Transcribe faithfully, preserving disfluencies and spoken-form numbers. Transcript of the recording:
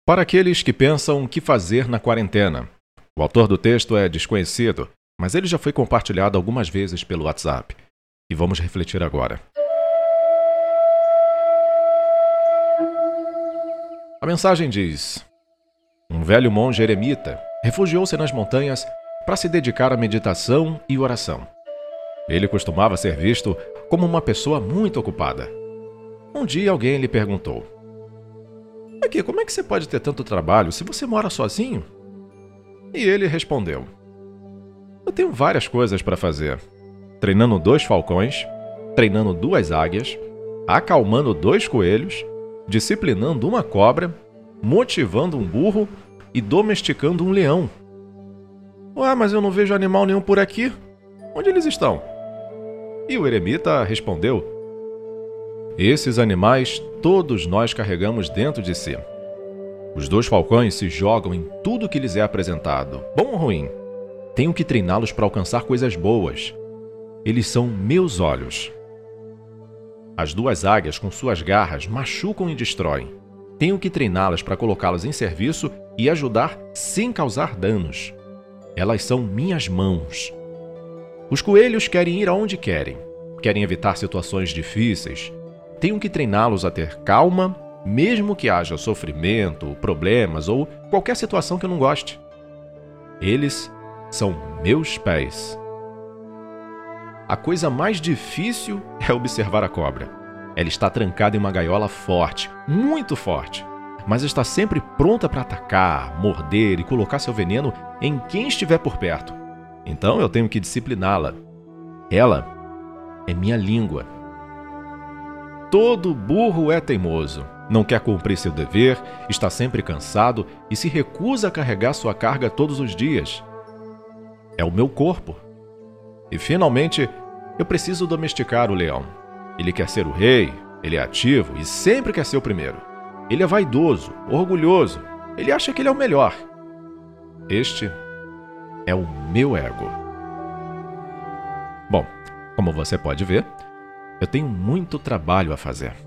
Para aqueles que pensam o que fazer na quarentena. O autor do texto é desconhecido, mas ele já foi compartilhado algumas vezes pelo WhatsApp. E vamos refletir agora. A mensagem diz: um velho monge eremita refugiou-se nas montanhas para se dedicar à meditação e oração. Ele costumava ser visto como uma pessoa muito ocupada. Um dia alguém lhe perguntou: Aqui, como é que você pode ter tanto trabalho se você mora sozinho? E ele respondeu: Eu tenho várias coisas para fazer. Treinando dois falcões, treinando duas águias, acalmando dois coelhos, disciplinando uma cobra, motivando um burro e domesticando um leão. Ué, mas eu não vejo animal nenhum por aqui. Onde eles estão? E o eremita respondeu: Esses animais todos nós carregamos dentro de si. Os dois falcões se jogam em tudo que lhes é apresentado, bom ou ruim. Tenho que treiná-los para alcançar coisas boas. Eles são meus olhos. As duas águias com suas garras machucam e destroem. Tenho que treiná-las para colocá-las em serviço e ajudar sem causar danos. Elas são minhas mãos. Os coelhos querem ir aonde querem. Querem evitar situações difíceis. Tenho que treiná-los a ter calma, mesmo que haja sofrimento, problemas ou qualquer situação que eu não goste. Eles são meus pés. A coisa mais difícil é observar a cobra. Ela está trancada em uma gaiola forte, muito forte, mas está sempre pronta para atacar, morder e colocar seu veneno em quem estiver por perto. Então eu tenho que discipliná-la. Ela é minha língua. Todo burro é teimoso, não quer cumprir seu dever, está sempre cansado e se recusa a carregar sua carga todos os dias. É o meu corpo. E finalmente, eu preciso domesticar o leão. Ele quer ser o rei, ele é ativo e sempre quer ser o primeiro. Ele é vaidoso, orgulhoso, ele acha que ele é o melhor. Este é o meu ego. Bom, como você pode ver, eu tenho muito trabalho a fazer.